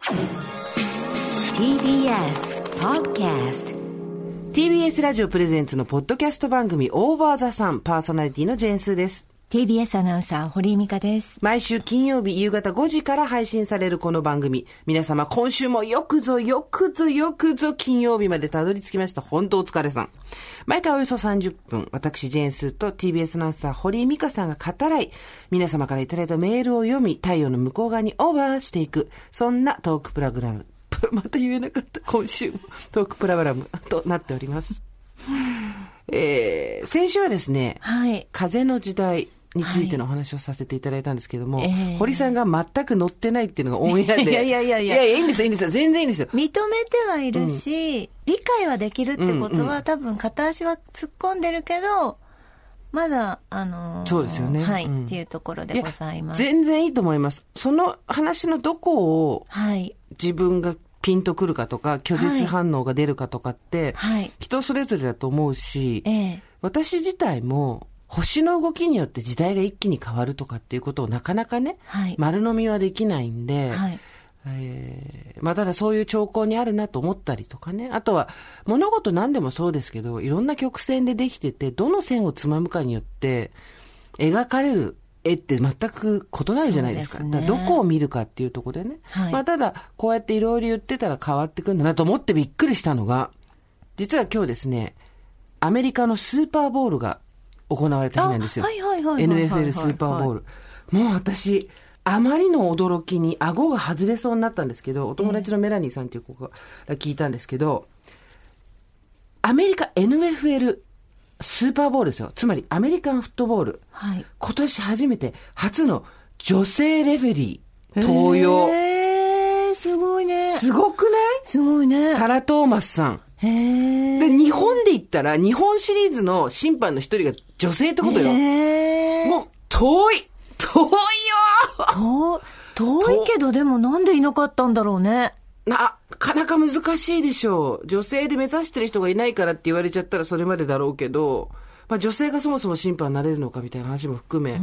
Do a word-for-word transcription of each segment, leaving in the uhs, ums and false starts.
ティービーエス Podcast。 ティービーエス ラジオプレゼンツのポッドキャスト番組オーバーザさん、パーソナリティのジェーンスーです。 ティービーエス アナウンサー堀井美香です。 毎週金曜日夕方ごじから配信されるこの番組、皆様今週もよくぞよくぞよくぞ金曜日までたどり着きました。本当お疲れさん。毎回およそさんじゅっぷん、私ジェーンスーと ティービーエス アナウンサー堀井美香さんが語らい、皆様からいただいたメールを読み、太陽の向こう側にオーバーしていく、そんなトークプログラム、また言えなかった。今週もトークプログラムとなっております。えー、先週はですね、はい、風の時代についてのお話をさせていただいたんですけども、はい、えー、堀さんが全く乗ってないっていうのがオンエアで。いやいやいやいや。いやいや、いいんですよ、いいんですよ。全然いいんですよ。 認めてはいるし、うん、理解はできるってことは、うんうん、多分片足は突っ込んでるけど、まだ、あのー、 そうですよね。 はい、 うん、 っていうところでございます。 全然いいと思います。その話のどこを、はい、自分がピンとくるかとか、拒絶反応が出るかとかって、はい、人それぞれだと思うし、ええ、私自体も、星の動きによって時代が一気に変わるとかっていうことをなかなかね、はい、丸飲みはできないんで、はい、えー、まあただそういう兆候にあるなと思ったりとかね、あとは物事何でもそうですけど、いろんな曲線でできてて、どの線をつまむかによって描かれる絵って全く異なるじゃないですか。そうですね。だからどこを見るかっていうところでね、はい、まあただこうやっていろいろ言ってたら変わってくるんだなと思ってびっくりしたのが、実は今日ですね、アメリカのスーパーボウルが行われた日なんですよ。はいはいはいはいはいはい、エヌエフエル スーパーボウル。もう私、あまりの驚きに顎が外れそうになったんですけど、お友達のメラニーさんという子が聞いたんですけど、アメリカ エヌエフエル スーパーボウルですよ。つまりアメリカンフットボール。はい、今年初めて初の女性レフェリー登用。 へー、すごいね。 すごくない？ すごいね。 サラ・トーマスさん。へー。で、日本で言ったら、日本シリーズの審判の一人が女性ってことよ。へー。もう、遠い遠いよ遠、遠いけど、でもなんでいなかったんだろうね。 なかなか難しいでしょう。女性で目指してる人がいないからって言われちゃったらそれまでだろうけど、まあ女性がそもそも審判になれるのかみたいな話も含め、うん、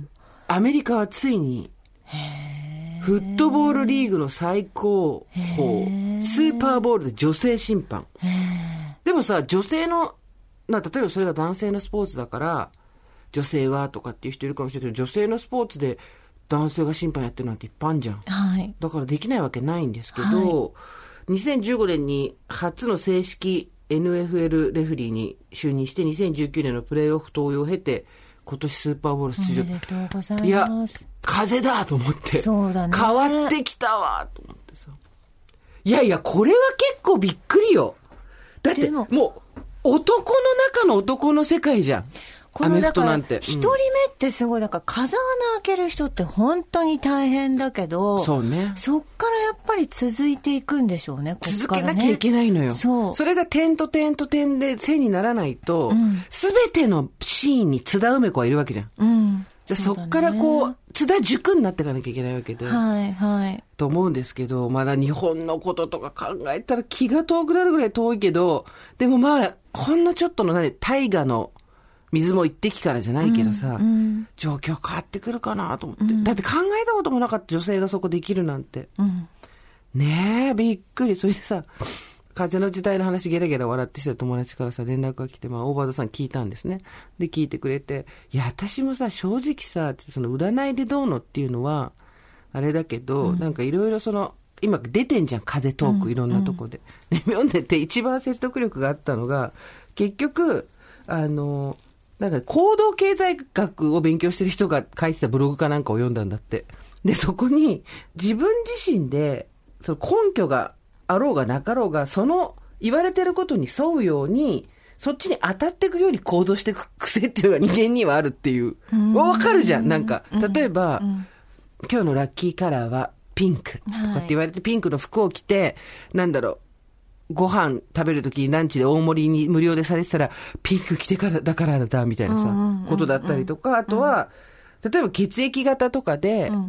アメリカはついに、へー、フットボールリーグの最高峰、スーパーボウルで女性審判。でもさ、女性の、まあ、例えばそれが男性のスポーツだから、女性はとかっていう人いるかもしれないけど、女性のスポーツで男性が審判やってるなんていっぱいあるじゃん。はい。だからできないわけないんですけど、はい、にせんじゅうごねんに初の正式 エヌエフエル レフェリーに就任して、にせんじゅうきゅうねんのプレーオフ登用を経て、今年スーパーボウル出場。 おめでとうございます。 いや、風だと思って。そうだね。変わってきたわと思ってさ。いやいや、これは結構びっくりよ。だって、もう、男の中の男の世界じゃん。 このだから一人目ってすごい、だから風穴開ける人って本当に大変だけど、そうね、そっからやっぱり続いていくんでしょうね。こっからね、 続けなきゃいけないのよ。そう、それが点と点と点で線にならないと、すべ、うん、てのシーンに津田梅子はいるわけじゃん。うん、で そ, そっからこう津田塾になっていかなきゃいけないわけで、はいはい、と思うんですけど、まだ日本のこととか考えたら気が遠くなるぐらい遠いけど、でもまあほんのちょっとのね、大河の水も一滴からじゃないけどさ、うんうん、状況変わってくるかなと思って、うん、だって考えたこともなかった女性がそこできるなんて、うん、ねえびっくり。それでさ、風の時代の話ゲラゲラ笑ってした友達からさ連絡が来て、まあオーバーザさん聞いたんですね。で聞いてくれて、いや私もさ正直さ、その占いでどうのっていうのはあれだけど、うん、なんかいろいろその今出てんじゃん、風トークいろんなとこで、うんうん、読んでて一番説得力があったのが、結局あのなんか行動経済学を勉強してる人が書いてたブログかなんかを読んだんだって。でそこに自分自身でその根拠があろうがなかろうが、その言われてることに沿うようにそっちに当たっていくように行動していく癖っていうのが人間にはあるっていう。わかるじゃん。なんか例えば、うんうん、今日のラッキーカラーはピンクとかって言われて、はい、ピンクの服を着て、なんだろう、ご飯食べるときにランチで大盛りに無料でされてたらピンク着てからだからだみたいなさ、うんうんうん、ことだったりとか、あとは、うん、例えば血液型とかで、うん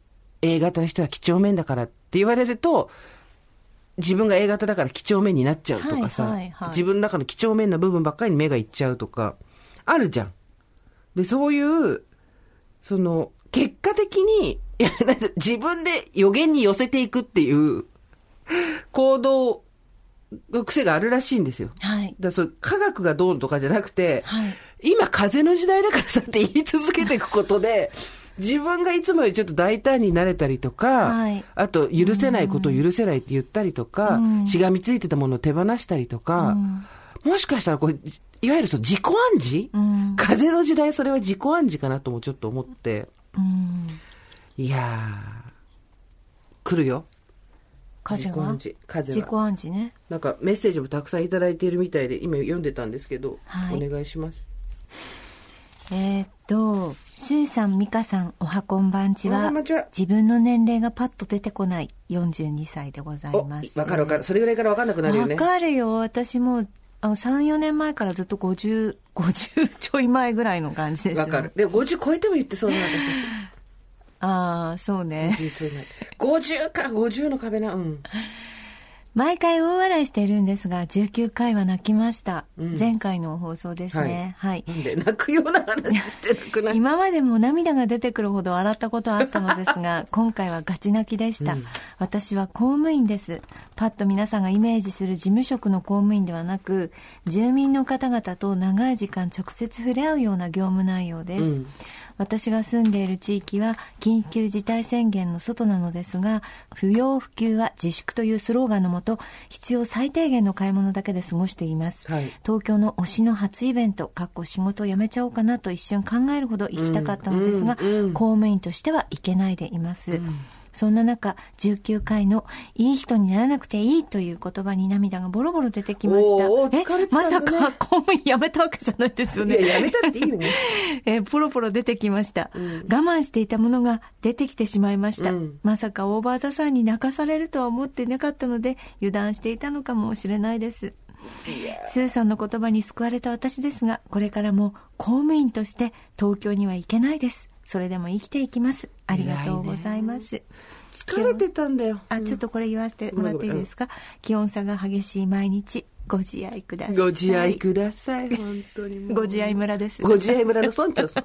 、A 型の人は几帳面だからって言われると、自分が A 型だから几帳面になっちゃうとかさ、はいはいはい、自分の中の几帳面な部分ばっかりに目がいっちゃうとかあるじゃん。でそういうその結果的にいや、なんか自分で予言に寄せていくっていう行動の癖があるらしいんですよ。 はい。 だからそう科学がどうとかじゃなくて、 はい、 今風の時代だからさって言い続けていくことで、自分がいつもよりちょっと大胆になれたりとか、はい、あと許せないことを許せないって言ったりとか、うん、しがみついてたものを手放したりとか、うん、もしかしたらこれいわゆるそう自己暗示、うん、風の時代それは自己暗示かなともちょっと思って、うん、いやー来るよ。 風は自己暗示。自己暗示ね。 なんかメッセージもたくさんいただいているみたいで今読んでたんですけど、はい、お願いします。 えー、っとスーさん、ミカさん、おはこんばんちは。 は自分の年齢がパッと出てこないよんじゅうにさいでございます。 わかるわかる。それぐらいからわかんなくなるよね。 わかるよ。私もあのさん、よねんまえからずっとごじゅう、ごじゅうちょい前ぐらいの感じですよ。 わかる。でもごじゅう超えても言ってそうな私たち。 ああ、そうね。 ごじゅうか、ごじゅうの壁な。うん。 毎回大笑いしているんですが、じゅうきゅうかいは泣きました。うん、前回の放送ですね。はい。 はい、なんで泣くような話してなくない？ 今までも涙が出てくるほど笑ったことあったのですが、今回はガチ泣きでした。うん、私は公務員です。パッと皆さんがイメージする事務職の公務員ではなく、住民の方々と長い時間直接触れ合うような業務内容です。うん、私が住んでいる地域は緊急事態宣言の外なのですが、不要不急は自粛というスローガンのもと、必要最低限の買い物だけで過ごしています。はい、東京の推しの初イベント、かっこ仕事を辞めちゃおうかなと一瞬考えるほど行きたかったのですが、うんうんうん、公務員としては行けないでいます。うん、そんな中、じゅうきゅうかいのいい人にならなくていいという言葉に涙がボロボロ出てきました。 おー、疲れてたね。 え、まさか公務員辞めたわけじゃないですよね。 いや、辞めたっていいよね。 え、ポロポロ出てきました、うん。我慢していたものが出てきてしまいました。うん、まさかオーバーザさんに泣かされるとは思っていなかったので、油断していたのかもしれないです。スーさんの言葉に救われた私ですが、これからも公務員として東京には行けないです。それでも生きていきます。ありがとうございます。 疲れてたんだよ。 あ、ちょっとこれ言わせてもらっていいですか。うん、気温差が激しい毎日、ご自愛ください。 ご自愛ください。本当にもう。 ご自愛村です。 ご自愛村の村長さん。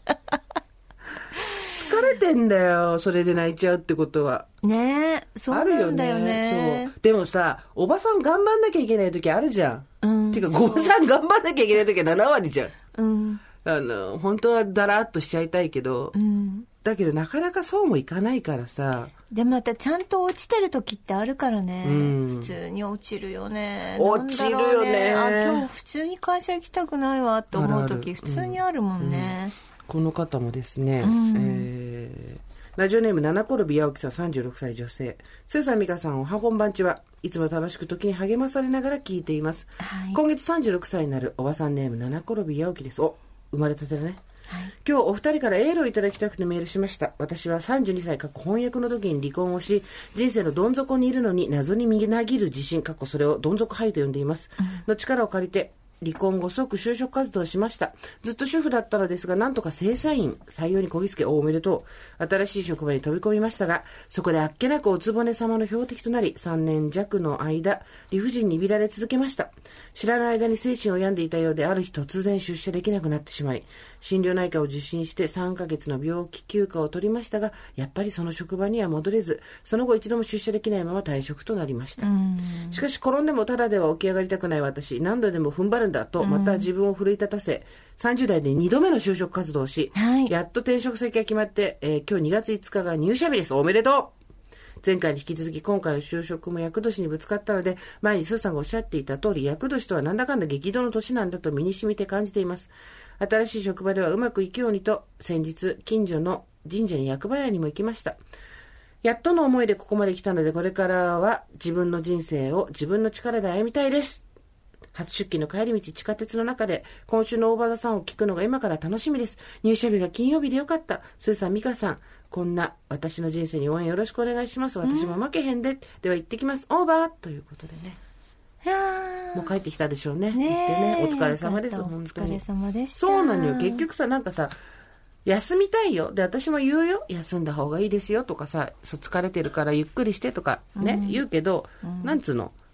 疲れてんだよ。それで泣いちゃうってことは。 ねえ、そうなんだよね。 そう。でもさ、おばさん頑張んなきゃいけない時あるじゃん。うん。てか、おばさん頑張んなきゃいけない時はななわりじゃん。うん。あの、本当はだらっとしちゃいたいけど、うん。だけどなかなかそうもいかないからさ。 でもまたちゃんと落ちてる時ってあるからね、うん、普通に落ちるよね。 落ちるよね。 あ、今日普通に会社行きたくないわと思う時普通にあるもんね。 うん、この方もですね、うん、えー、ラジオネーム七転び八起きさん、さんじゅうろくさい女性。スーさん、美香さん、おはこんばんちは。いつも楽しく時に励まされながら聞いています。はい、今月さんじゅうろくさいになるおばさんネーム七転び八起きです。お、生まれたてだね。はい、今日お二人からエールをいただきたくてメールしました。私はさんじゅうにさい、翻訳の時に離婚をし、人生のどん底にいるのに謎にみなぎる自信、それをどん底俳優と呼んでいます、うん、の力を借りて離婚後即就職活動をしました。ずっと主婦だったのですが、なんとか正社員採用にこぎつけ、おめでとう。新しい職場に飛び込みましたが、そこであっけなくおつぼね様の標的となり、さんねんじゃくの間理不尽に見られ続けました。知らない間に精神を病んでいたようで、ある日突然出社できなくなってしまい、心療内科を受診してさんかげつの病気休暇を取りましたが、やっぱりその職場には戻れず、その後一度も出社できないまま退職となりました。しかし転んでもただでは起き上がりたくない私、何度でも踏ん張るんだとまた自分を奮い立たせ、さんじゅうだいでにどめの就職活動をし、はい、やっと転職先が決まって、えー、今日にがついつかが入社日です。おめでとう。前回に引き続き今回の就職も厄年にぶつかったので、前にスーさんがおっしゃっていた通り、厄年とはなんだかんだ激動の年なんだと身に染みて感じています。新しい職場ではうまくいくようにと、先日近所の神社に厄払いにも行きました。やっとの思いでここまで来たので、これからは自分の人生を自分の力で歩みたいです。初出勤の帰り道、地下鉄の中で今週のオーバーザさんを聞くのが今から楽しみです。入社日が金曜日でよかった。スーさん、ミカさん、こんな私の人生に応援よろしくお願いします。私も負けへんで。では行ってきます。オーバーということでね。いやもう帰ってきたでしょうね。ね行ってね。お疲れ様です。本当に。 お疲れ様でした。 そうなのよ。結局さ、なんかさ、休みたいよ。で、私も言うよ。休んだ方がいいですよとかさ、そう疲れてるからゆっくりしてとかね、うん、言うけど、うん、なんつうの。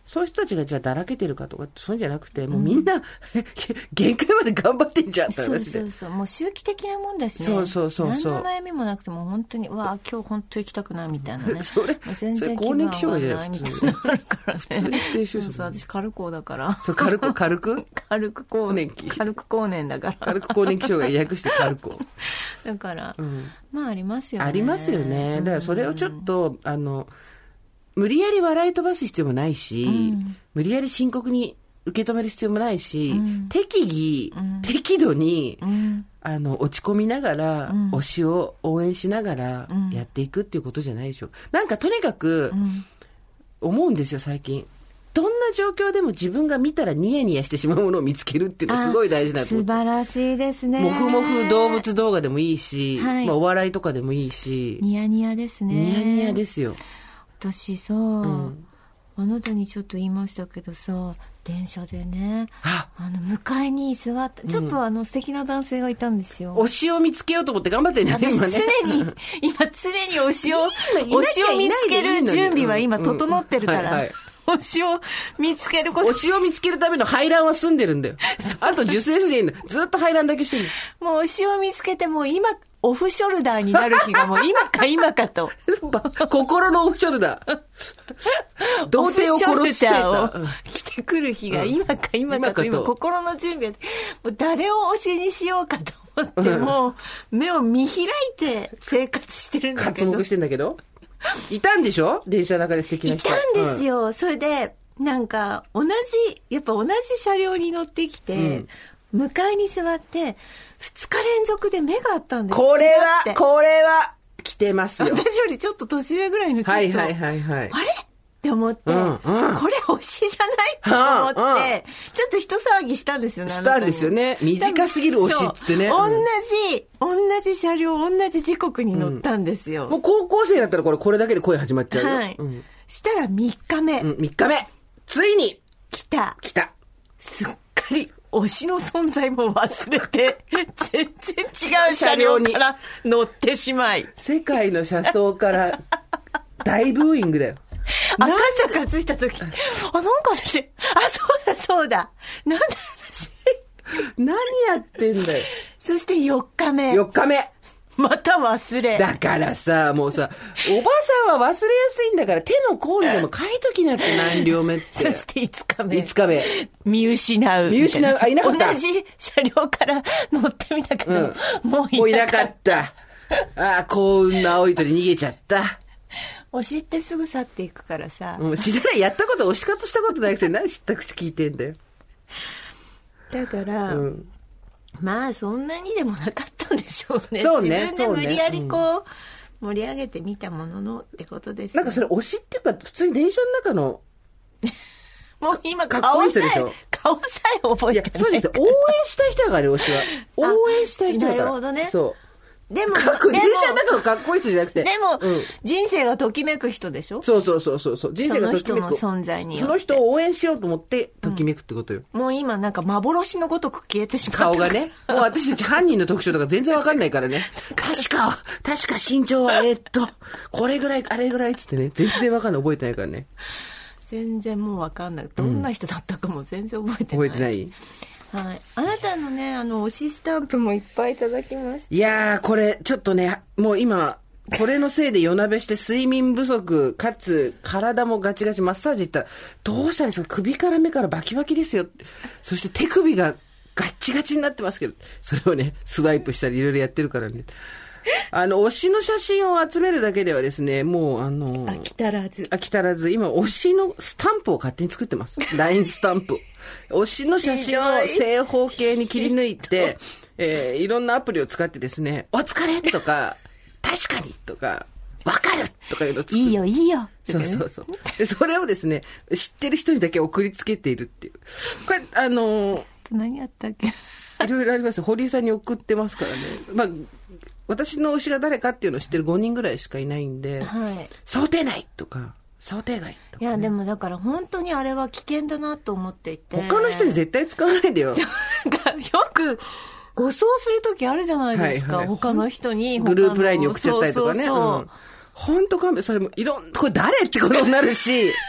そういう人たちがじゃあだらけてるかとかそういうんじゃなくて、もうみんな、うん、限界まで頑張ってんじゃんって話で。 そうそうそう、もう周期的なもんですね。 そうそうそうそう。 何の悩みもなくても本当にうわ今日本当行きたくないみたいなね。 それ全然気分上がらないみたいなのあるからね。 普通に否定しよう。 そうそう、私軽くだから。 そう軽く軽く軽く更年期。軽く更年だから。 軽く更年期障害訳して軽く。 だから、うん、まあありますよね。 ありますよね。だからそれをちょっと、うん、あの無理やり笑い飛ばす必要もないし、うん、無理やり深刻に受け止める必要もないし、うん、適宜、うん、適度に、うん、あの落ち込みながら、うん、推しを応援しながらやっていくっていうことじゃないでしょうか。なんかとにかく、うん、思うんですよ最近。どんな状況でも自分が見たらニヤニヤしてしまうものを見つけるっていうのはすごい大事なこと。 素晴らしいですね。 もふもふ動物動画でもいいし、はい、まあ、お笑いとかでもいいし。 ニヤニヤですね。 ニヤニヤですよ。 私さ、うん、あなたにちょっと言いましたけどさ、電車でね、あの向かいに座ったちょっとあの素敵な男性がいたんですよ。 推しを見つけようと思って頑張ってんね今ね。 常に今常に推しを推しを見つける準備は今整ってるから、うんうん、はいはい、推しを見つけること。 推しを見つけるための排卵は済んでるんだよ。あと受精していいんだ。ずっと排卵だけしてる。 もう推しを見つけてもう今オフショルダーになる日がもう今か今かと。 心のオフショルダー。童貞を殺してた。 を着てくる日が今か今かと、今心の準備は、もう誰を推しにしようかと思って、もう目を見開いて生活してるんだけど。 活目してんだけど。いたんでしょ電車の中で素敵な人。 いたんですよ。うん、それで、なんか同じ、やっぱ同じ車両に乗ってきて、うん向かいに座ってふつか連続で目があったんです。 これはこれは来てますよ。 私よりちょっと年上ぐらいのちょっと、 はいはいはいはい、 あれって思って、うんうん、これ推しじゃないと思って、うんうん、ちょっと一騒ぎしたんですよね。 したんですよね。短すぎる推しっつってね。 同じ同じ車両同じ時刻に乗ったんですよ。 うん、もう高校生だったらこれこれだけで声始まっちゃうよ。はい。うん、 したらみっかめ、 うん、みっかめついに来た来た。 すっかり推しの存在も忘れて全然違う車両から乗ってしまい、 世界の車窓から大ブーイングだよ。 赤坂着いた時、あ、なんか私、あ、そうだそうだ、なんだ私何やってんだよ。 そしてよっかめよっかめまた忘れ。 だからさ、もうさ、おばさんは忘れやすいんだから手の甲にでも書いときなって何両目って。 そしていつかめ。 いつかめ。 見失う。 見失う。あ、いなかった。 同じ車両から乗ってみたけど、うん、もういなかった。ああ、幸運の青い鳥逃げちゃった。 推しってすぐ去っていくからさ。 もう知らない。やったこと、推し方したことなくて何知った口聞いてんだよ。 だから、うん、まあそんなにでもなかったんでしょうね。そうね。自分で無理やりこう、うん、盛り上げてみたもののってことです、ね。 なんかそれ推しっていうか普通に電車の中のもう今顔さえ顔さえ覚えてない。いやそうじゃなくて応援したい人だからね推しは。応援したい人だから。 なるほどね。 そう。 でも、 電車の中のかっこいい人じゃなくて。 でも、うん、人生がときめく人でしょ。 そうそうそうそう。人生がときめく。 その人の存在によって。 その人を応援しようと思ってときめくってことよ。 うん、もう今なんか幻のごとく消えてしまった。 顔がね。もう私たち犯人の特徴とか全然わかんないからね。確か、確か身長は、えー、っと、これぐらい、あれぐらいっつってね。全然わかんない。覚えてないからね。 全然もうわかんない。どんな人だったかも全然覚えてない。 覚えてない。 はい、あなたのね、あの推しスタンプもいっぱいいただきました。 いやー、これちょっとね、もう今これのせいで夜なべして睡眠不足かつ体もガチガチ、マッサージ行ったらどうしたんですか、首から目からバキバキですよ、そして手首がガッチガチになってますけど、それをねスワイプしたりいろいろやってるからね。あの推しの写真を集めるだけではですね、もうあの飽き足らず飽き足らず今推しのスタンプを勝手に作ってます。ライン スタンプ推しの写真を正方形に切り抜いて、えー、いろんなアプリを使ってですね、お疲れとか確かにとかわかるとかいうのを作る。 いいよいいよ。 そうそうそう。でそれをですね知ってる人にだけ送りつけているっていう。これあのー、 何やったっけ。 いろいろあります。堀井さんに送ってますからね。まあ私の推しが誰かっていうのを知ってるごにんぐらいしかいないんで、はい、想定内とか想定外とか、ね、 いやでもだから本当にあれは危険だなと思っていて、 他の人に絶対使わないでよ。よく誤送する時あるじゃないですか、はいはい、他の人にグループラインに送っちゃったりとかね。本当勘弁、それもいろんこれ誰ってことになるし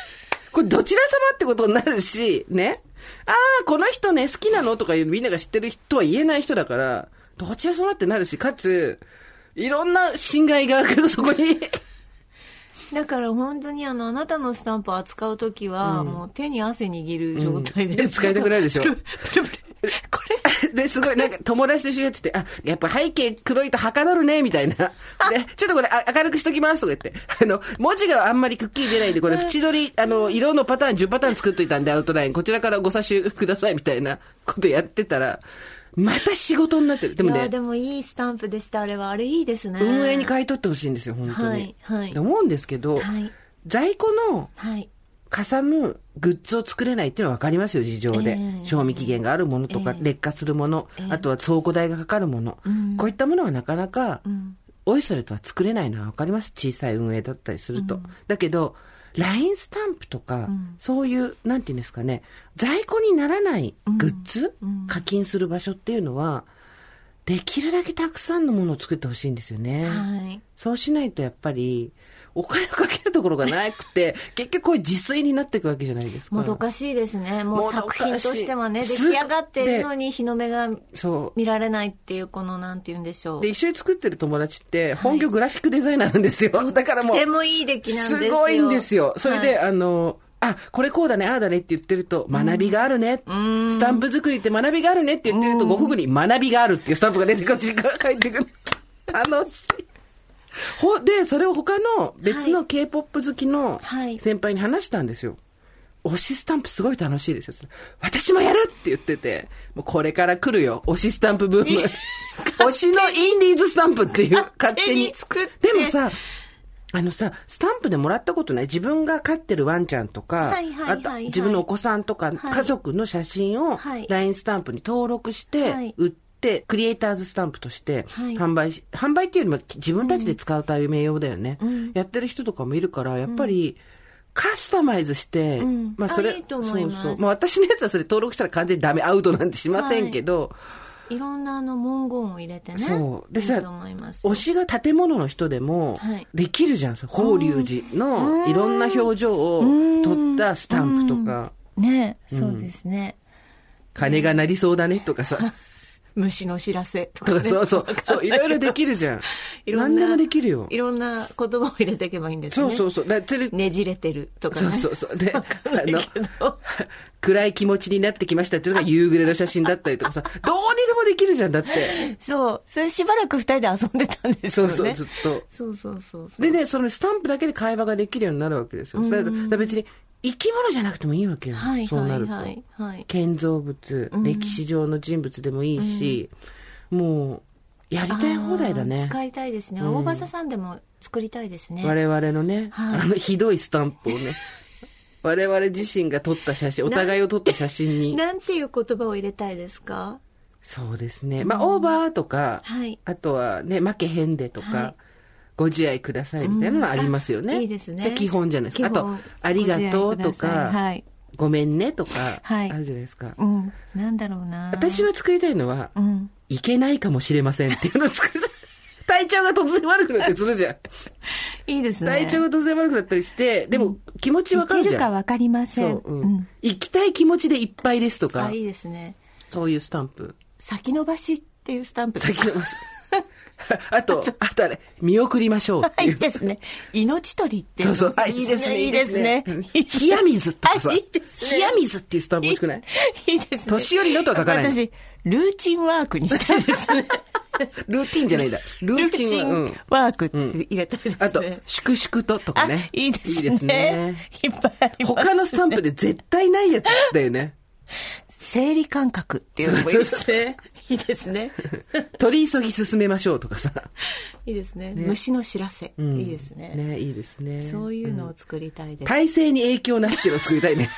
これどちら様ってことになるし、ね。ああ、この人ね、好きなのとかいうみんなが知ってる人は言えない人だから、どちら様ってなるし、かつ、いろんな侵害がそこに。 だから本当にあの、あなたのスタンプを扱うときは、うん、もう手に汗握る状態で、 うん、使いたくないでしょ。プルプルプルこれで、すごい、なんか友達と一緒にやってて、あ、やっぱ背景黒いとはかどるね、みたいな。で、ちょっとこれ明るくしときます、とか言って。あの、文字があんまりくっきり出ないんで、これ縁取り、あの、色のパターンじゅうパターン作っといたんで、アウトライン。こちらからご査集ください、みたいなことやってたら、また仕事になってる。でもね。 いや、でもいいスタンプでした、あれは。あれいいですね。 運営に買い取ってほしいんですよ、本当に。はい、はい。思うんですけど、はい、在庫の、はい。かさむグッズを作れないっていうのは分かりますよ、事情で。えー、賞味期限があるものとか、えー、劣化するもの、えー、あとは倉庫代がかかるもの、うん、こういったものはなかなか、うん、おいそれとは作れないのは分かります。小さい運営だったりすると。うん、だけど、ライン スタンプとか、うん、そういう、なんていうんですかね、在庫にならないグッズ、うん、課金する場所っていうのは、できるだけたくさんのものを作ってほしいんですよね。はい、そうしないとやっぱり、お金をかけるところがなくて、結局こういう自炊になっていくわけじゃないですか。 もどかしいですね。もう作品としてはね、出来上がってるのに日の目が見られないっていう、このなんて言うんでしょう。 で、一緒に作ってる友達って、本業グラフィックデザイナーなんですよ。はい、だからもう。 とてもいい出来なんですよ。 すごいんですよ。それで、はい、あの、あ、これこうだね、ああだねって言ってると、学びがあるね。うん、スタンプ作りって学びがあるねって言ってると、ごふぐに学びがあるっていうスタンプが出てこっちが書いてくる。楽しい。ほで、それを他の別の K-ポップ 好きの先輩に話したんですよ。はい、推しスタンプすごい楽しいですよ。私もやるって言ってて、もうこれから来るよ、推しスタンプブーム。推しのインディーズスタンプっていう、勝手に。作ってでもさ、あのさ、スタンプでもらったことない自分が飼ってるワンちゃんとか、はいはいはいはい、あと自分のお子さんとか、はい、家族の写真を ライン スタンプに登録して売って、で、クリエイターズスタンプとして販売し、はい、販売っていうよりも自分たちで使うため用だよね、うん、やってる人とかもいるから、やっぱりカスタマイズして、うん、まあそれ、 いいと思います。 そうそう。まあ私のやつはそれ登録したら完全にダメ、アウトなんてしませんけど、はい、いろんなあの文言を入れてね。そう。でさ、 推しが建物の人でもできるじゃん。法隆寺のいろんな表情を撮ったスタンプとか。 ね、そうですね。 金が鳴りそうだねとかさ。 虫の知らせとかね。 そうそう。そう、いろいろできるじゃん。いろんな。何でもできるよ。 いろんな言葉を入れていけばいいんですね。 そうそうそう。だねじれてるとかね。 そうそうそう。で、あの、暗い気持ちになってきましたっていうのが夕暮れの写真だったりとかさ、どうにでもできるじゃん、だって。 そう。それしばらく二人で遊んでたんですよね。 そうそう、ずっと。 そうそうそうそう。 でね、そのスタンプだけで会話ができるようになるわけですよ。それだ別に、生き物じゃなくてもいいわけよ。はい、そうなると。はいはい、建造物、うん、歴史上の人物でもいいし、うん、もう、やりたい放題だね。 使いたいですね。うん、大場さんでも作りたいですね。 我々のね、はい、あの、ひどいスタンプをね、我々自身が撮った写真、お互いを撮った写真に。 なんていう言葉を入れたいですか？ そうですね。まあ、うん、オーバーとか、はい、あとはね、負けへんでとか、はい、ご自愛くださいみたいなのありますよね。うん、いいですね。基本じゃないですか。あと、ありがとうとか、はい、ごめんねとか、あるじゃないですか。 うん。なんだろうな。 私は作りたいのは、うん、いけないかもしれませんっていうのを作りたい。体調が突然悪くなってするじゃん。 いいですね。 体調が突然悪くなったりして、でも気持ちわかるじゃん。 いけるかわかりません。 そう、うん。うん。行きたい気持ちでいっぱいですとか。 あ、いいですね。 そういうスタンプ。 先延ばしっていうスタンプですか？ 先延ばし。あと、あとあれ、見送りましょうっていう。 いいですね。命取りっていう。 そうそう。あ、いいですね。いいですね。冷や水とかさ。いいですね。冷や水っていうスタンプ欲しくない？ いいですね。 年寄りのとは書かない。 私、ルーチンワークにしたいですね。 ルーティンじゃないんだ。ルーチンワークって入れたいですね。 あと、粛々ととかね。 いいですね。いいですね。いっぱいあります。 他のスタンプで絶対ないやつだよね。 生理感覚っていうのもいいですね。いいですね。 取り急ぎ進めましょうとかさ。 いいですね。虫の知らせ。いいですね。 ね、いいですね。 そういうのを作りたいです。 体制に影響なしっていうのを作りたいね。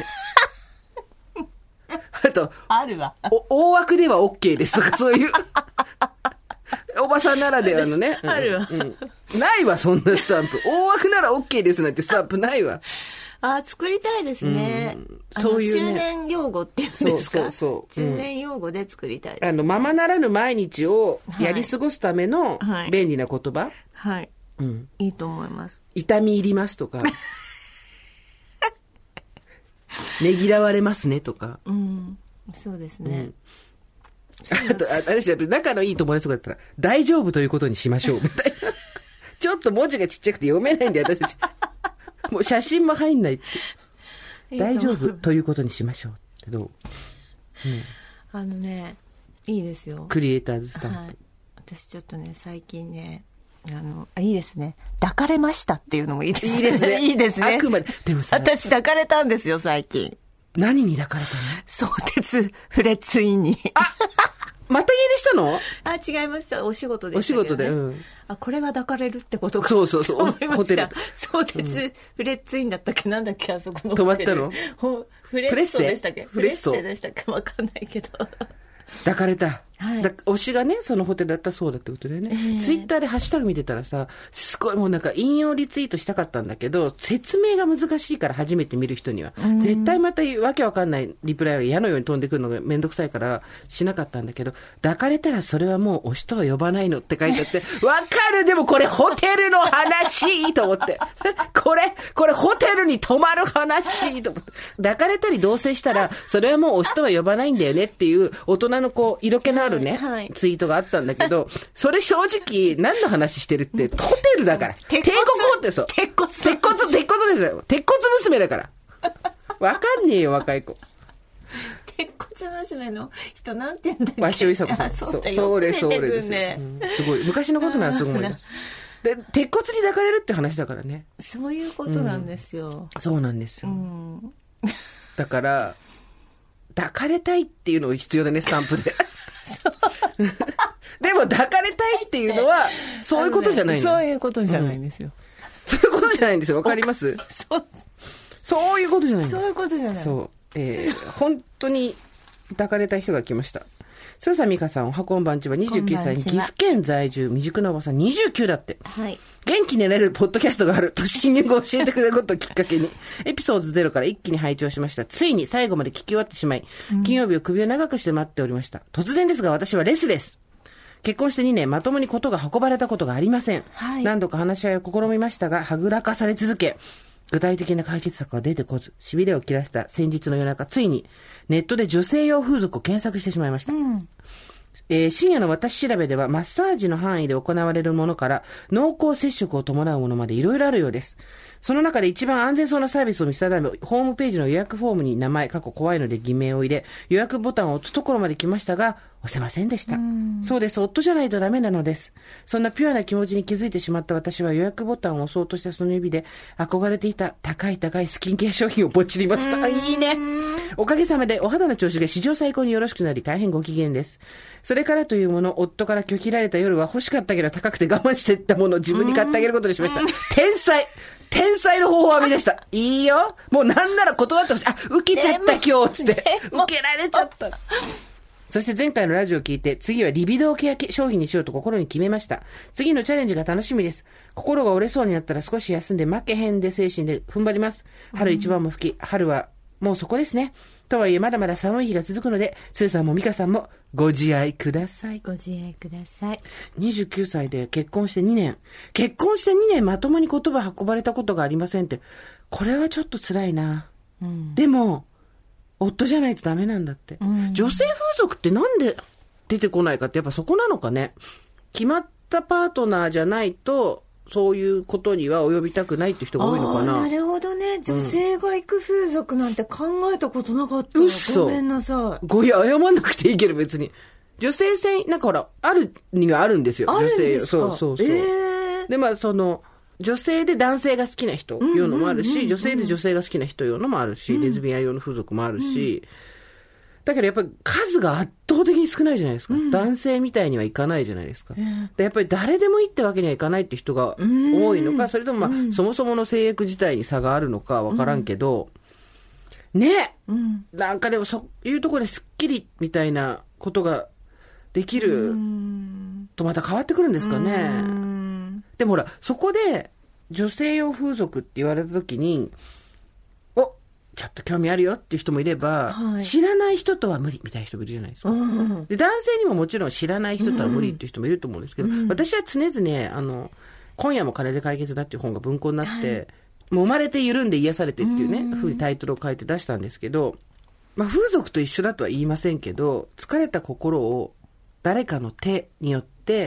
あと、 あるわ。 大枠では OK ですとか、そういう。おばさんならではのね。 あるわ。 ないわ、そんなスタンプ。大枠なら OK ですなんてスタンプないわ。 あ、作りたいですね。うん、そういうね。中年用語っていうんですか？そうそうそう。中年用語で作りたいです、ね。 あの、ままならぬ毎日をやり過ごすための便利な言葉。 はい。はい、うん。いいと思います。 痛み入りますとか。 ねぎらわれますねとか。 うん。そうですね。 うん、あと、あれし仲のいい友達とかだったら、大丈夫ということにしましょう、みたいな。ちょっと文字がちっちゃくて読めないんで、私たち。もう写真も入んないって。大丈夫ということにしましょうってどう、うん、 あのね、いいですよ。 クリエイターズスタンプ。はい、 私ちょっとね、最近ね、あの、いいですね。抱かれましたっていうのもいいですね。 いいですね。 いいですね。 あくまで。でもさ、 私抱かれたんですよ、最近。 何に抱かれたの？ 相鉄フレッツインに。 あまた家出したの？ あ、違いました。お仕事でしたけど、ね。お仕事で、うん。あ、これが抱かれるってことか。 そうそうそう。ホテル。 相鉄フレッツインだったっけ、なんだっけ、あそこの。 泊まったの？ フレッソでしたっけ？ フレッソでしたっけ？わかんないけど。 抱かれた。はい、だ推しがね、そのホテルだったらそうだってことだよね。えー、ツイッターでハッシュタグ見てたらさ、すごいもうなんか引用リツイートしたかったんだけど、説明が難しいから初めて見る人には。絶対またわけわかんないリプライが矢のように飛んでくるのがめんどくさいからしなかったんだけど、抱かれたらそれはもう推しとは呼ばないのって書いてあって、わかるでもこれホテルの話と思って。これ、これホテルに泊まる話と思って。抱かれたり同棲したら、それはもう推しとは呼ばないんだよねっていう大人のこう、色気のあるね、はい、ツイートがあったんだけど、それ正直何の話してるって、ホテルだから。帝国ホテル、そう。 鉄骨。 鉄骨、鉄骨ですよ。鉄骨娘だから。わかんねえよ、若い子。 鉄骨娘の人なんて言うんだっけ？ わしおいさこさん。そう、そうです、そうですよ、うん。すごい。昔のことならすごい思います。で、鉄骨に抱かれるって話だからね。 そういうことなんですよ。 うん、そうなんですよ。うん、だから、抱かれたいっていうのが必要だね、スタンプで。でも抱かれたいっていうのはそういうことじゃないの、 ね、そういうことじゃないんですよ、 うん、そういうことじゃないんですよ。わかります？ そうそういうことじゃないんです。 そういうことじゃない。 そう、えー、本当に抱かれたい人が来ました。鈴佐美香さん、おはこんばんちはにじゅうきゅうさいに岐阜県在住未熟なおばさんにじゅうきゅうだって、はい、元気になれるポッドキャストがあると新入が教えてくれることをきっかけにエピソードゼロから一気に拝聴しました。ついに最後まで聞き終わってしまい、金曜日を首を長くして待っておりました。突然ですが私はレスです。結婚してにねんまともにことが運ばれたことがありません、はい、何度か話し合いを試みましたがはぐらかされ続け、具体的な解決策が出てこず、痺れを切らした先日の夜中、ついにネットで女性用風俗を検索してしまいました、うんえー、深夜の私調べではマッサージの範囲で行われるものから濃厚接触を伴うものまでいろいろあるようです。その中で一番安全そうなサービスを見定め、ホームページの予約フォームに名前、過去怖いので偽名を入れ、予約ボタンを押すところまで来ましたが、押せませんでした。うそうです、夫じゃないとダメなのです。そんなピュアな気持ちに気づいてしまった私は予約ボタンを押そうとしたその指で、憧れていた高い高いスキンケア商品をポチりました。いいね。おかげさまでお肌の調子が史上最高によろしくなり大変ご機嫌です。それからというもの、夫から拒否られた夜は欲しかったけど高くて我慢していったものを自分に買ってあげることにしました。天才天才の方法を編み出した。いいよ。もうなんなら断ってほしい。あ、受けちゃった今日つって。受けられちゃった。そして前回のラジオを聞いて、次はリビドーケア商品にしようと心に決めました。次のチャレンジが楽しみです。心が折れそうになったら少し休んで負けへんで精神で踏ん張ります。春一番も吹き、春はもうそこですね。とはいえまだまだ寒い日が続くので、スーさんもミカさんもご自愛ください。 ご自愛ください。 にじゅうきゅうさいで結婚してにねん。結婚してにねんまともに言葉運ばれたことがありませんって。これはちょっと辛いな。うん、でも、夫じゃないとダメなんだって、うん。女性風俗ってなんで出てこないかってやっぱそこなのかね。決まったパートナーじゃないと、そういうことには及びたくないって人が多いのかな。 なるほどね。女性が行く風俗なんて考えたことなかった。うん、ごめんなさい。 ごいや謝んなくていいけど別に。女性専なんかほらあるにはあるんですよ。 あるんですか。 そうそうそう。えー、でまあその女性で男性が好きな人いうのもあるし、うんうんうんうん、女性で女性が好きな人いうのもあるし、うん、レズビアン用の風俗もあるし。うん、だけどやっぱり数が圧倒的に少ないじゃないですか、うん、男性みたいにはいかないじゃないですか、うん、でやっぱり誰でもいいってわけにはいかないって人が多いのか、うん、それとも、まあうん、そもそもの性欲自体に差があるのかわからんけど、うん、ね、うん、なんかでもそういうところですっきりみたいなことができるとまた変わってくるんですかね、うん、でもほらそこで女性用風俗って言われた時にちょっと興味あるよっていう人もいれば、はい、知らない人とは無理みたいな人もいるじゃないですか、うん、で男性にももちろん知らない人とは無理っていう人もいると思うんですけど、うん、私は常々あの今夜も金で解決だっていう本が文庫になって、はい、 揉まれて緩んで癒されてっていうね、ふうにタイトルを書いて出したんですけど、まあ、風俗と一緒だとは言いませんけど、疲れた心を誰かの手によって、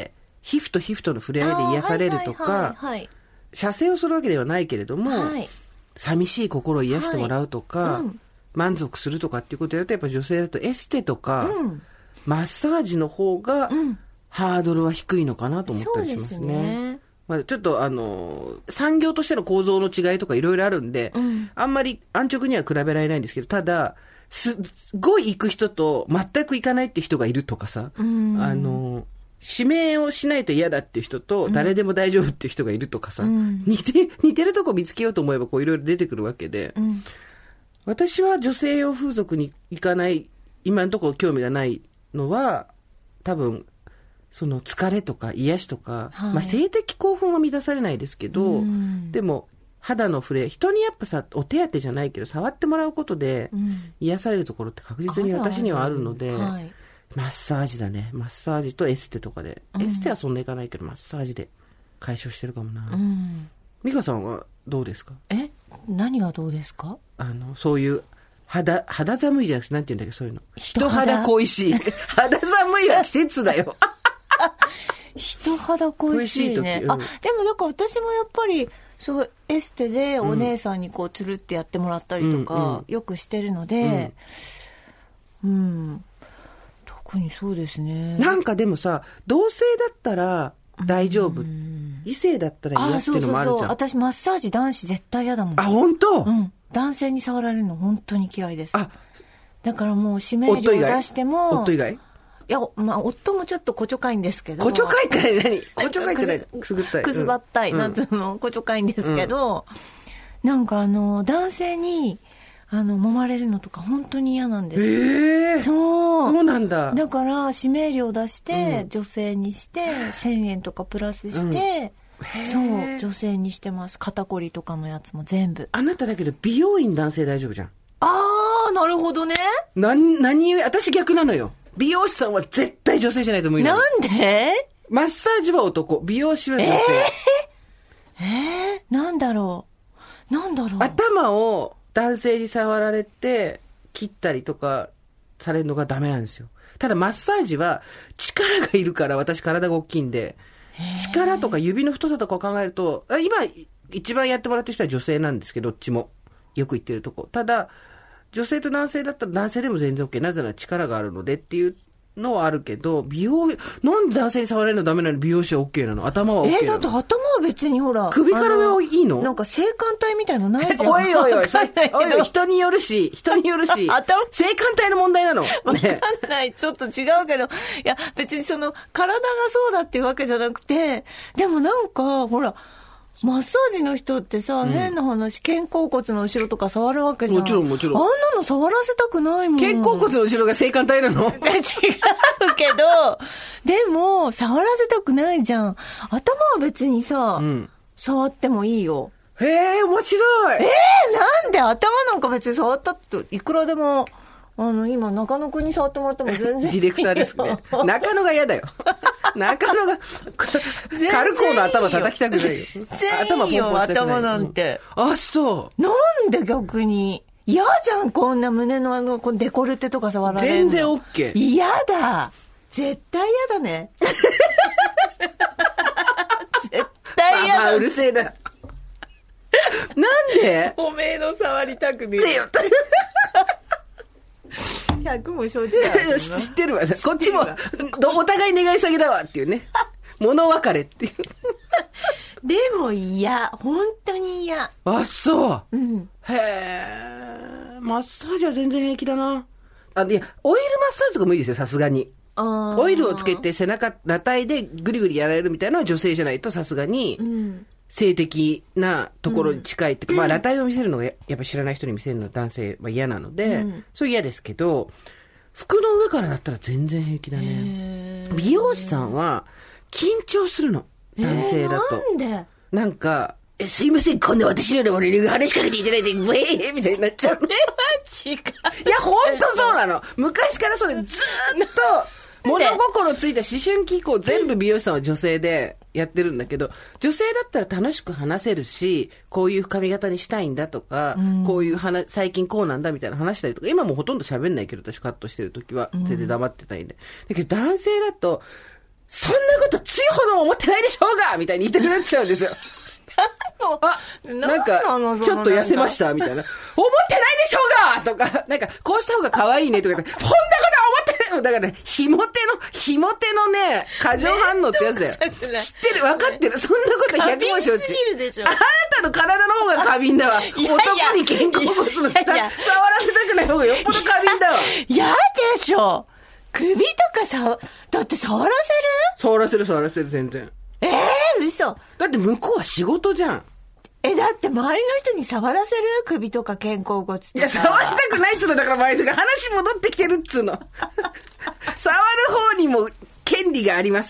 皮膚と皮膚との触れ合いで癒されるとか、射精をするわけではないけれども、はい、寂しい心を癒してもらうとか、はいうん、満足するとかっていうことをやると、やっぱ女性だとエステとか、うん、マッサージの方が、うん、ハードルは低いのかなと思ったりしますね。そうですね。まあ、ちょっとあの、産業としての構造の違いとかいろいろあるんで、うん、あんまり安直には比べられないんですけど、ただ、すっごい行く人と全く行かないって人がいるとかさ、うん、あの、指名をしないと嫌だっていう人と、誰でも大丈夫っていう人がいるとかさ、うん、似て、似てるとこ見つけようと思えばこういろいろ出てくるわけで、うん、私は女性用風俗に行かない、今のところ興味がないのは、多分、その疲れとか癒しとか、はい、まあ性的興奮は満たされないですけど、うん、でも肌の触れ、人にやっぱさ、お手当てじゃないけど、触ってもらうことで癒されるところって確実に私にはあるので、はい、マッサージだね。マッサージとエステとかで。うん、エステはそんな行かないけど、マッサージで解消してるかもな。うん、美香さんはどうですか？ え？何がどうですか？ あの、そういう、肌、肌寒いじゃなくて、なんて言うんだっけ、そういうの。人肌恋しい。肌寒いは季節だよ。 人肌恋しいね。いうん、あ、でもなんか私もやっぱり、そう、エステでお姉さんにこう、つるってやってもらったりとか、うん、よくしてるので、うん、うん特にそうですね。 なんかでもさ、同性だったら大丈夫。異性だったら嫌っていうのもあるじゃん。あ、そうそうそう。 私マッサージ男子絶対嫌だもん。 あ、本当？ うん。男性に触られるの本当に嫌いです。あ、だからもう指名料出しても。 夫以外？ いや、まあ、夫もちょっとこちょかいんですけど。 こちょかいって何？こちょかいって何？くすぐったい。 くすばったい。うん、なんていうの、こちょかいんですけど、うん、なんかあの、男性に、あの、揉まれるのとか本当に嫌なんです。 えー、 そう。 そうなんだ。 だから、指名料出して、うん、女性にして、せんえんとかプラスして、うん、そう、女性にしてます。肩こりとかのやつも全部。 あなただけど、美容院男性大丈夫じゃん。 あー、なるほどね。 な、何故、私逆なのよ。美容師さんは絶対女性じゃないと無理なの。 なんで？ マッサージは男、美容師は女性。 えー、えー、なんだろう。なんだろう。 頭を男性に触られて切ったりとかされるのがダメなんですよ。ただマッサージは力がいるから、私体が大きいんで、力とか指の太さとかを考えると、今一番やってもらってる人は女性なんですけど、どっちもよく言ってるとこ。ただ女性と男性だったら男性でも全然 OK。なぜなら力があるのでっていうのはあるけど、美容、なんで男性に触れるのダメなのに美容師は OK なの？頭は OK なの？ えー、だって頭は別にほら。 首から上はいいの？ なんか性感帯みたいのないじゃん。 おいおいおい、おいおい、人によるし、人によるし。頭性感帯の問題なの？ね、 わかんない。ちょっと違うけど。いや、別にその、体がそうだっていうわけじゃなくて、でもなんか、ほら、マッサージの人ってさ、うん、変な話、肩甲骨の後ろとか触るわけじゃん。 もちろんもちろん。 あんなの触らせたくないもん。 肩甲骨の後ろが性感帯なの？違うけど、でも、触らせたくないじゃん。頭は別にさ、うん、触ってもいいよ。 へえ、面白い。 えー、なんで頭なんか別に触ったって、いくらでも、あの、今、中野くんに触ってもらっても全然いいよ。 ディレクターですね。中野が嫌だよ。中野が、カルコーの頭叩きたくないよ。 頭ポンポンしたくないよ、頭なんて。 あ、そう。 なんで逆に。嫌じゃん、こんな胸のあの、このデコルテとか触られるの。 全然 OK。 嫌だ。絶対嫌だね。絶対嫌だ。 まあ、うるせえな。なんで？ おめえの触りたくねえよ。ひゃくも承知だわ。 知ってるわ。こっちも、お互い願い下げだわっていうね。物別れっていう。 でも嫌。本当に嫌。 あ、そう。うん。へえ。マッサージは全然平気だな。あ、いや、オイルマッサージとかもいいですよ、さすがに。オイルをつけて背中、裸体でグリグリやられるみたいなのは女性じゃないとさすがに、性的なところに近いっていうか、うん、まあ裸体を見せるのがやっぱ知らない人に見せるのは男性は嫌なので、うん、それ嫌ですけど、服の上からだったら全然平気だね。美容師さんは緊張するの、男性だと。 なんで？ なんか、え、すいません、こんな私のような俺に話しかけていただいて、ウェーみたいになっちゃう。 それは違う。 いや、ほんとそうなの。昔からそうで、ずーっと、物心ついた思春期以降、全部美容師さんは女性でやってるんだけど、女性だったら楽しく話せるし、こういう髪型にしたいんだとか、うん、こういう話、最近こうなんだみたいな話したりとか、今もほとんど喋んないけど、私カットしてる時は、全然黙ってたいんで。だけど男性だと、そんなことつゆほども思ってないでしょうがみたいに言いたくなっちゃうんですよ。あ、なんか、ちょっと痩せましたみたいな。思ってないでしょうがとか、なんか、こうした方が可愛いねとか、こんなことは思ってない。だからね、ひも手の、ひも手のね、過剰反応ってやつだよ。知ってる、分かってる。そんなことひゃくも承知。あなたの体の方が過敏だわ。男に肩甲骨の下、触らせたくない方がよっぽど過敏だわ。 嫌でしょ。首とかさ、だって触らせる？ 触らせる、触らせる、全然。 ええー、嘘。 だって向こうは仕事じゃん。 え、だって周りの人に触らせる？首とか肩甲骨とか。 いや、触りたくないっつうのだから周りとか話戻ってきてるっつうの。触る方にも権利があります。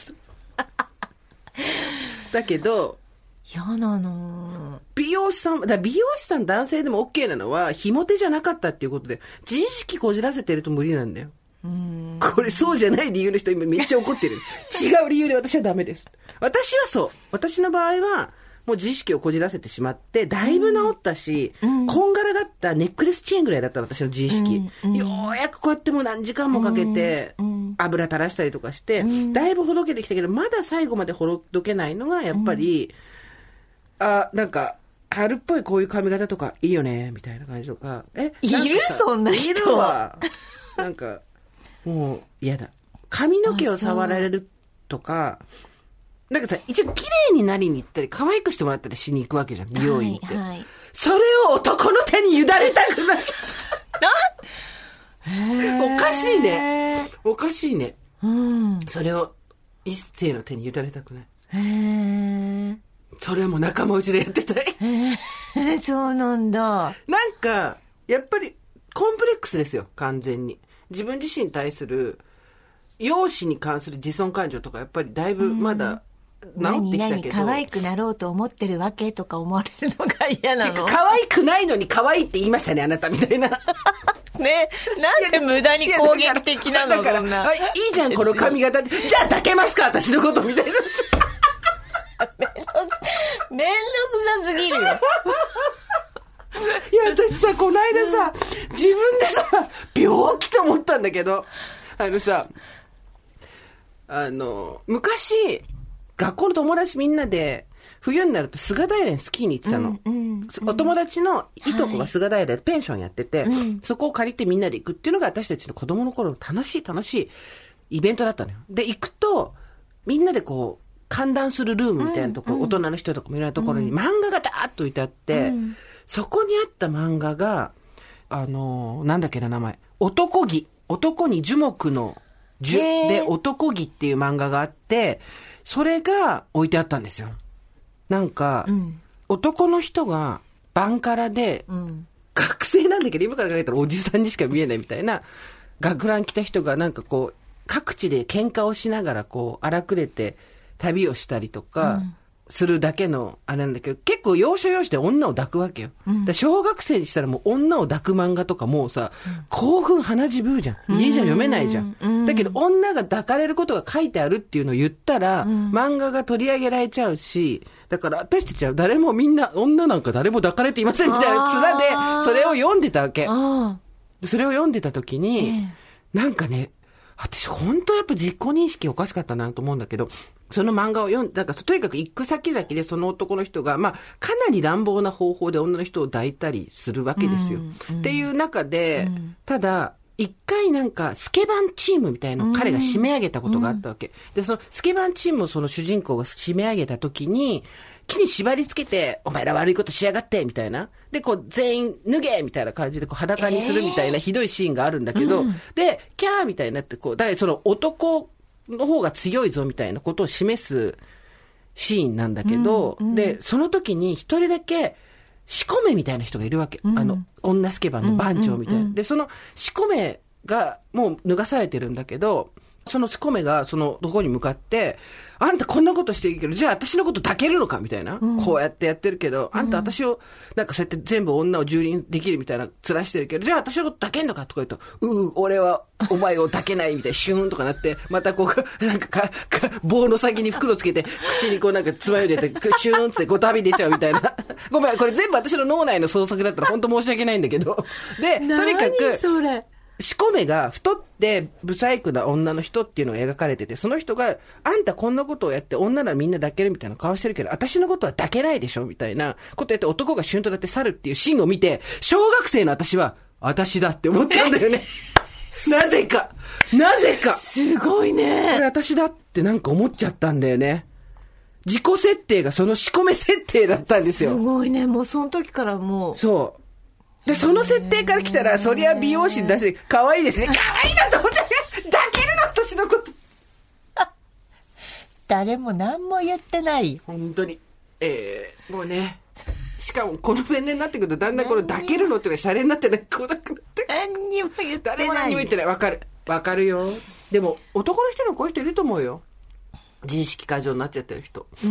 だけど、 嫌なの。 美容師さん、だ美容師さん男性でも OK なのは、ひも手じゃなかったっていうことで、自意識こじらせてると無理なんだよ。うんこれそうじゃない理由の人今めっちゃ怒ってる。違う理由で私はダメです。私はそう。私の場合は、もう自意識をこじらせてしまって、だいぶ治ったし、うん、こんがらがったネックレスチェーンぐらいだった私の自意識、うんうん。ようやくこうやってもう何時間もかけて、油垂らしたりとかして、うん、だいぶほどけてきたけど、まだ最後までほどけないのが、やっぱり、うん、あ、なんか、春っぽいこういう髪型とかいいよね、みたいな感じとか。 え、いるそんな人。 いるわ。なんか、もう嫌だ。髪の毛を触られるとか、なんかさ、一応綺麗になりに行ったり、可愛くしてもらったりしに行くわけじゃん、美容院って。はいはい、それを男の手に委ねたくない。おかしいね。おかしいね。うん、それを一世の手に委ねたくない。へそれはもう仲間内でやってたい。 へそうなんだ。 なんか、やっぱりコンプレックスですよ、完全に。自分自身に対する容姿に関する自尊感情とかやっぱりだいぶまだ治ってきたけど、何何可愛くなろうと思ってるわけとか思われるのが嫌なの。 可愛くないのに可愛いって言いましたねあなたみたいな。ね、 なんで無駄に攻撃的なの。 だからそんな。 いいじゃんこの髪型で。じゃあ抱けますか私のことみたいな。 めんどめんどくさすぎるよ。 いや私さこの間さ自分でさ病気と思ったんだけど、あのさあの昔学校の友達みんなで冬になると菅平にスキーに行ってたの、うんうんうん、お友達のいとこが菅平でペンションやってて、はい、そこを借りてみんなで行くっていうのが私たちの子供の頃の楽しい楽しいイベントだったのよ。で行くとみんなでこう歓談するルームみたいなところ、うんうん、大人の人とかもいろんなところに漫画がダーッと置いてあって、うん、そこにあった漫画があのなんだっけな名前男気、男に樹木の樹で男気っていう漫画があって、それが置いてあったんですよ。なんか、うん、男の人がバンカラで、うん、学生なんだけど今から考えたらおじさんにしか見えないみたいな学ラン着た人がなんかこう各地で喧嘩をしながらこう荒くれて旅をしたりとかするだけのあれなんだけど、結構要所要所で女を抱くわけよ、うん、だ小学生にしたらもう女を抱く漫画とかもうさ、うん、興奮鼻血ブーじゃん、家じゃ読めないじゃん、うん、だけど女が抱かれることが書いてあるっていうのを言ったら、うん、漫画が取り上げられちゃうし、だから私たちは誰もみんな女なんか誰も抱かれていませんみたいな面でそれを読んでたわけ。それを読んでた時に、えー、なんかね私本当やっぱ自己認識おかしかったなと思うんだけど、その漫画を読んだからとにかく行く先々でその男の人がまあかなり乱暴な方法で女の人を抱いたりするわけですよ、うんうん、っていう中で、うん、ただ一回なんかスケバンチームみたいなのを彼が締め上げたことがあったわけ、うん、でそのスケバンチームをその主人公が締め上げた時に木に縛り付けてお前ら悪いことしやがってみたいなでこう全員脱げみたいな感じでこう裸にするみたいなひどいシーンがあるんだけど、えーうん、でキャーみたいになってこうだからその男の方が強いぞみたいなことを示すシーンなんだけど、うんうん、でその時に一人だけ仕込めみたいな人がいるわけ、うん、あの女スケバンの番長みたいな、うんうんうん、でその仕込めがもう脱がされてるんだけどそのしこめがそのとこに向かって、あんたこんなことしてるけど、じゃあ私のこと抱けるのかみたいな、うん、こうやってやってるけど、あんた私を、なんかそうやって全部女を蹂躙できるみたいな面してるけど、じゃあ私のこと抱けんのかとか言うと、うう、俺はお前を抱けないみたいな、シューンとかなって、またこう、なんかか、か棒の先に袋つけて、口にこうなんかつまようじ入れて、シューンってごたび出ちゃうみたいな。ごめん、これ全部私の脳内の創作だったら本当申し訳ないんだけど。で、とにかく、 何それ。 しこめが太ってブサイクな女の人っていうのが描かれてて、その人が、あんたこんなことをやって女ならみんな抱けるみたいな顔してるけど、私のことは抱けないでしょみたいなことやって男がシュンとなって去るっていうシーンを見て、小学生の私は、私だって思ったんだよね。なぜか。なぜか。 すごいね。 これ私だってなんか思っちゃったんだよね。自己設定がそのしこめ設定だったんですよ。 すごいね。もうその時からもう。 そう。で、その設定から来たら、そりゃ美容師に出して、可愛いですね。可愛いなと思って、抱けるの私のこと。 誰も何も言ってない。 本当に。えー、もうね。しかも、この前年になってくると、だんだんこの抱けるのっていうのがシャレになってね、こうなくなって。 何にも言ってない。 誰も何にも言ってない。わかる。わかるよ。でも、男の人にもこういう人いると思うよ。自意識過剰になっちゃってる人。うん。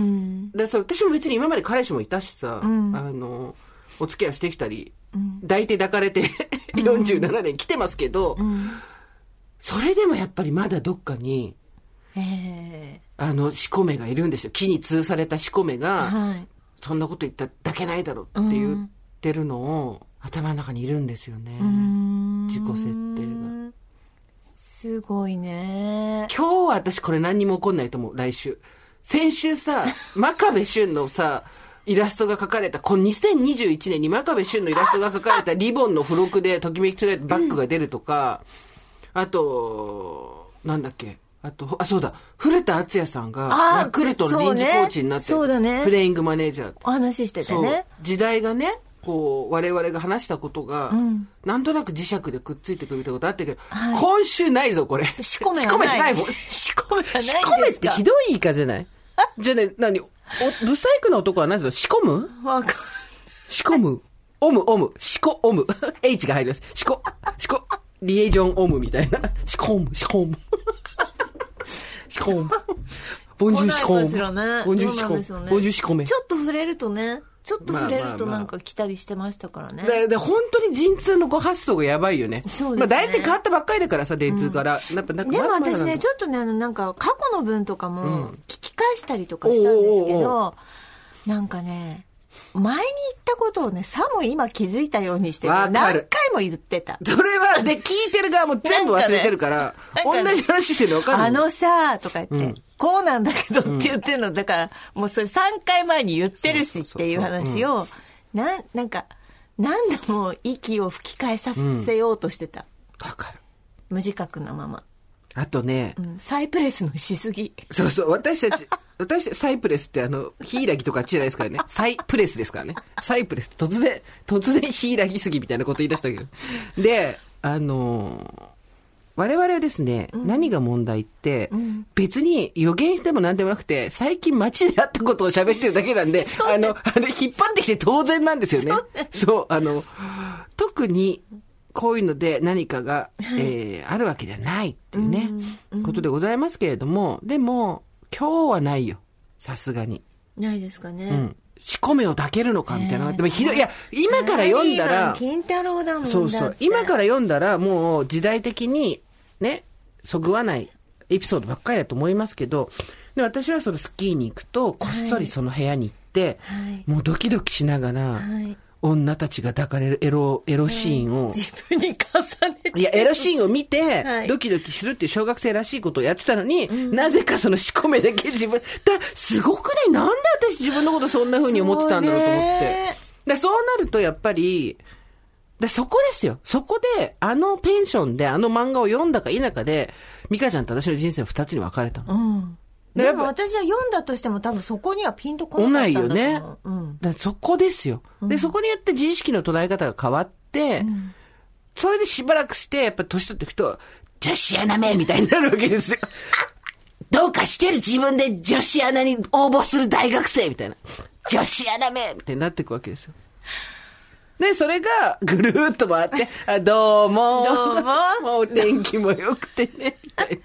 で、それ私も別に今まで彼氏もいたしさ、うん、あの、お付き合いしてきたり、うん、抱いて抱かれてよんじゅうななねん来てますけど、うん、それでもやっぱりまだどっかに、えー、あのしこめがいるんですよ。木に通されたしこめが、はい、そんなこと言ったら抱けないだろうって言ってるのを、うん、頭の中にいるんですよね。自己設定がすごいね。 今日は私これ何にも起こんないと思う。来週先週さ真壁俊のさイラストが描かれた、このにせんにじゅういちねんに真壁俊のイラストが描かれたリボンの付録でときめきトレーバッグが出るとか、うん、あと、なんだっけ、あと、あ、そうだ、古田敦也さんがヤクルトの臨時コーチになって、 そうだね、 プレイングマネージャー。 お話ししててね。 時代がね、こう、我々が話したことが、うん、なんとなく磁石でくっついてくるってことあったけど、はい、今週ないぞ、これ。 しこめがない。 ないもん。 しこめがないんですか。 しこめってひどい言い方じゃない？じゃあね、何お、ブサイクな男は何ですか？仕込む？ わかんない。 仕込む。オム、オム。仕込、オム。H が入ります。仕込、仕込、リエジョンオムみたいな。仕込む、仕込む。仕込む。ボンジュ仕込む。ボンジュ仕込む。ボンジュ仕込め。 ちょっと触れるとね、ちょっと触れるとなんか来たりしてましたからね。まあまあまあ、で、で、本当に陣痛のご発想がやばいよね。 そうですね。 まあ大体変わったばっかりだからさ、電通から。 うん、やっぱなんかでも私ね、ちょっとね、あの、なんか過去の文とかも聞き返したりとかしたんですけど、うん、おーおーおー、なんかね、前に言ったことをね、さも今気づいたようにして何回も言ってた。 それは、で、聞いてる側も全部忘れてるから、かね、同じ話してるの分かんない。 あのさ、とか言って、うん、こうなんだけどって言ってるの、うん、だから、もうそれさんかいまえに言ってるしっていう話を、な、なんか、何度も息を吹き返させようとしてた。 わ、うん、かる。 無自覚なまま。 あとね、 うん、サイプレスのしすぎ。 そうそう、私たち、私、サイプレスってあの、ヒイラギとか違いですからね。サイプレスですからね。サイプレスって突然、突然ヒイラギすぎみたいなこと言い出したけど。で、あのー、我々はですね、うん、何が問題って、うん、別に予言しても何でもなくて、最近街であったことを喋ってるだけなんで、あの、あの、引っ張ってきて当然なんですよね。そう、そう、あの、特に、こういうので何かが、はい、えー、あるわけではないっていうね、うん、ことでございますけれども、でも、今日はないよ。さすがに。 ないですかね。 うん。しこめを抱けるのかみたいな。えー、でもひどい。いや、今から読んだら、 金太郎だもん。 そうそう。今から読んだら、もう時代的に、ね、そぐわないエピソードばっかりだと思いますけど、で私はそのスキーに行くと、こっそりその部屋に行って、はい、もうドキドキしながら、はい、女たちが抱かれるエロ、エロシーンを、はい、 自分に重ねて。 いや、エロシーンを見て、はい、ドキドキするっていう小学生らしいことをやってたのに、うん、なぜかそのしこめだけ自分、だすごくない？なんで私自分のことそんな風に思ってたんだろうと思って。でそうなるとやっぱり、でそこですよ。そこで、あのペンションであの漫画を読んだか否かで、ミカちゃんと私の人生は二つに分かれたの。うん、 でも私は読んだとしても多分そこにはピンとこなかったんだと思う。ないよね。うん、 だそこですよ。で、そこによって自意識の捉え方が変わって、うん、それでしばらくして、やっぱ年取っていくと、女子アナめみたいになるわけですよ。どうかしてる自分で女子アナに応募する大学生みたいな。女子アナめみたいになっていくわけですよ。で、それがぐるーっと回って、あどうも。 どうも。 もうお天気も良くてね、みたいな。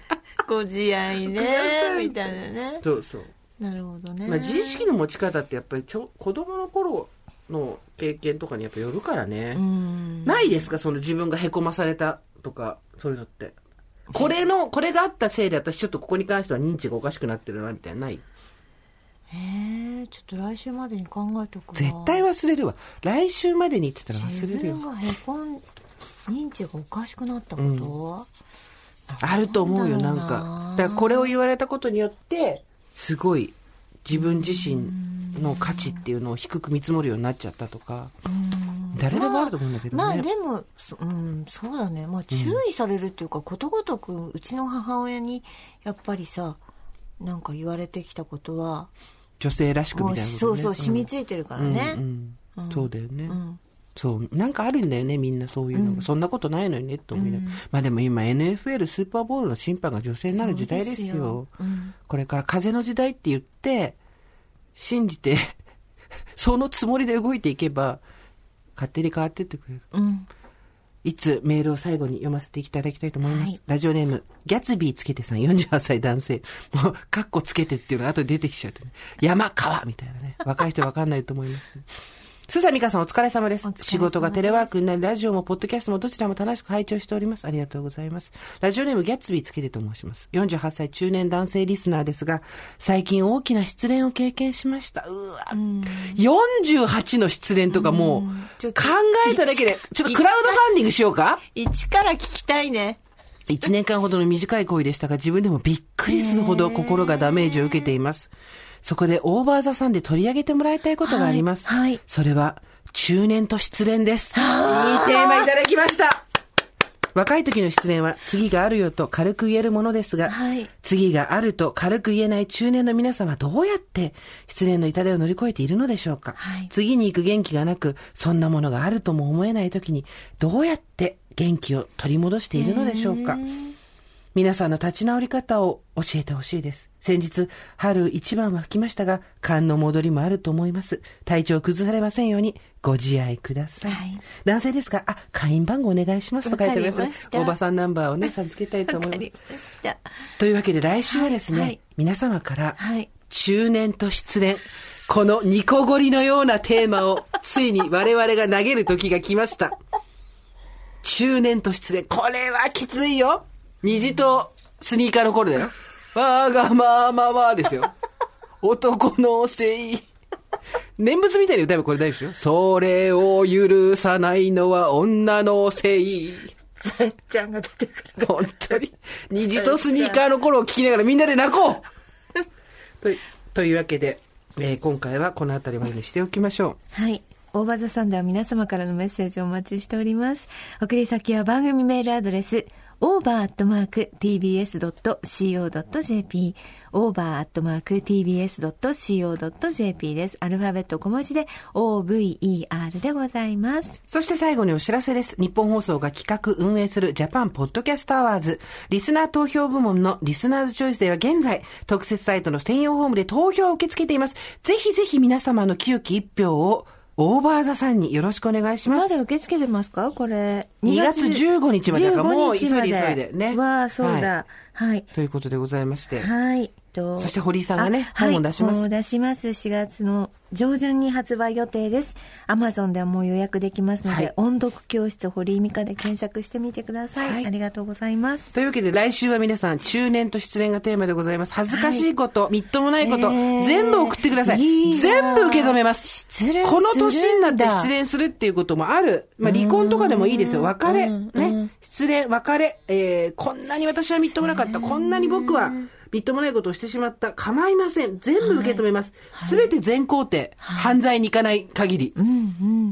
ご自愛ねみたいなね。 そうそう。 なるほどね。 まあ、自意識の持ち方ってやっぱりちょ子供の頃の経験とかにやっぱよるからね。うんないですか、その自分がへこまされたとかそういうのって。これのこれがあったせいで私ちょっとここに関しては認知がおかしくなってるなみたいなない？ へえ、ちょっと来週までに考えておくわ。 絶対忘れるわ。来週までにって言ったら忘れるよ。 自分がへこん認知がおかしくなったこと、うん、 あると思うよ。なんかだからこれを言われたことによってすごい自分自身の価値っていうのを低く見積もるようになっちゃったとか、うん誰でもあると思うんだけどね。 まあ、まあ、でも そ,、うん、そうだね、まあ、注意されるっていうか、うん、ことごとくうちの母親にやっぱりさなんか言われてきたことは女性らしくみたいなこと、ね、 そうそう染みついてるからね、 うんうんうん、そうだよね、うん、そうなんかあるんだよねみんなそういうのが、うん、そんなことないのにねと思いながら、うん、まあでも今 エヌエフエル スーパーボールの審判が女性になる時代ですよ、 よ、うん、これから風の時代って言って信じてそのつもりで動いていけば勝手に変わってってくれる、うん、いつメールを最後に読ませていただきたいと思います、はい、ラジオネームギャツビーつけてさんよんじゅうはっさい男性もうカッコつけてっていうのが後で出てきちゃうとね山川みたいなね若い人分かんないと思います、ね須佐美香さんお疲れ様です。仕事がテレワークになりラジオもポッドキャストもどちらも楽しく拝聴しております。ありがとうございます。ラジオネームギャッツビーつけてと申します。よんじゅうはっさい中年男性リスナーですが最近大きな失恋を経験しました。うわ、うん、よんじゅうはちの失恋とかもう、うん、考えただけでちょっとクラウドファンディングしようか。 一から聞きたいね。 いちねんかんほどの短い恋でしたが自分でもびっくりするほど心がダメージを受けています。そこでオーバーザさんで取り上げてもらいたいことがあります、はいはい、それは中年と失恋です。いいテーマいただきました。若い時の失恋は次があるよと軽く言えるものですが、はい、次があると軽く言えない中年の皆さんはどうやって失恋の痛手を乗り越えているのでしょうか、はい、次に行く元気がなくそんなものがあるとも思えない時にどうやって元気を取り戻しているのでしょうか。皆さんの立ち直り方を教えてほしいです。先日春一番は吹きましたが寒の戻りもあると思います。体調崩されませんようにご自愛ください、はい、男性ですがあ会員番号お願いしますと書いてあります。おばさんナンバーをね授けたいと思います。わかりました。というわけで来週はですね、はいはい、皆様から、はい、中年と失恋このニコゴリのようなテーマをついに我々が投げる時が来ました。中年と失恋これはきついよ。虹とスニーカーの頃だよ。わがままはですよ。男のせい。念仏みたいに歌えばこれ大丈夫ですよ。それを許さないのは女のせい。 ザエちゃんが出てくる。 本当に。虹とスニーカーの頃を聞きながらみんなで泣こうと, というわけで、えー、今回はこの辺りまでにしておきましょう。はい。オーバーザさんでは皆様からのメッセージをお待ちしております。送り先は番組メールアドレスオーバーアットマーク ティービーエスドットシーオードットジェーピー オーバーアットマーク ティービーエスドットシーオードットジェーピー です。アルファベット小文字で オーブイイーアール でございます。 そして最後にお知らせです。日本放送が企画運営するジャパンポッドキャストアワーズリスナー投票部門のリスナーズチョイスでは現在特設サイトの専用フォームで投票を受け付けています。ぜひぜひ皆様の清き一票をオーバーザさんによろしくお願いします。 まだ受け付けてますかこれ。 にがつじゅうごにちまでだからもう急いで急いでね。 わあ、そうだ、はい。はい。 ということでございまして。 はい。 そして堀井さんがね、本を出します。 本を出します。しがつの上旬に発売予定です。アマゾンではもう予約できますので、はい、音読教室堀井美香で検索してみてください、はい。ありがとうございます。 というわけで来週は皆さん、中年と失恋がテーマでございます。恥ずかしいこと、はい、みっともないこと、えー、全部送ってください。いい全部受け止めます。 失恋この年になって失恋するっていうこともある。まあ離婚とかでもいいですよ。別れ。ね。失恋、別れ、えー。こんなに私はみっともなかった。こんなに僕は、みっともないことをしてしまった。構いません。全部受け止めます。すべ、はい、て全肯定、はい。犯罪に行かない限り、うんうん。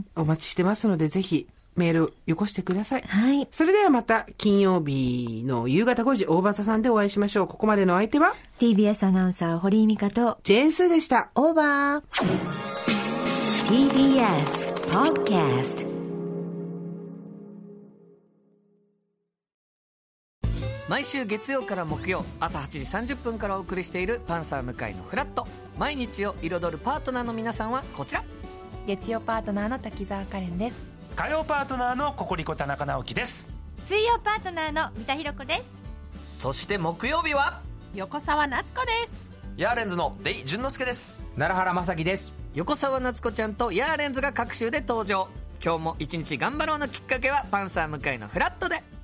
お待ちしてますので、ぜひメールよこしてください。はい。それではまた金曜日の夕方ごじ、大場さんでお会いしましょう。ここまでのお相手はティービーエス アナウンサー堀井美香とジェーンスーでした。 オーバー ティービーエス Podcast。 毎週月曜から木曜朝はちじさんじゅっぷんからお送りしているパンサー向井のフラット。毎日を彩るパートナーの皆さんはこちら。 月曜パートナーの滝沢カレンです。 火曜パートナーのココリコ田中直樹です。 水曜パートナーの三田寛子です。 そして木曜日は横澤夏子です。 ヤーレンズのデイ淳之介です。 奈良原正樹です。 横澤夏子ちゃんとヤーレンズが各週で登場。今日も一日頑張ろうのきっかけはパンサー向井のフラットで。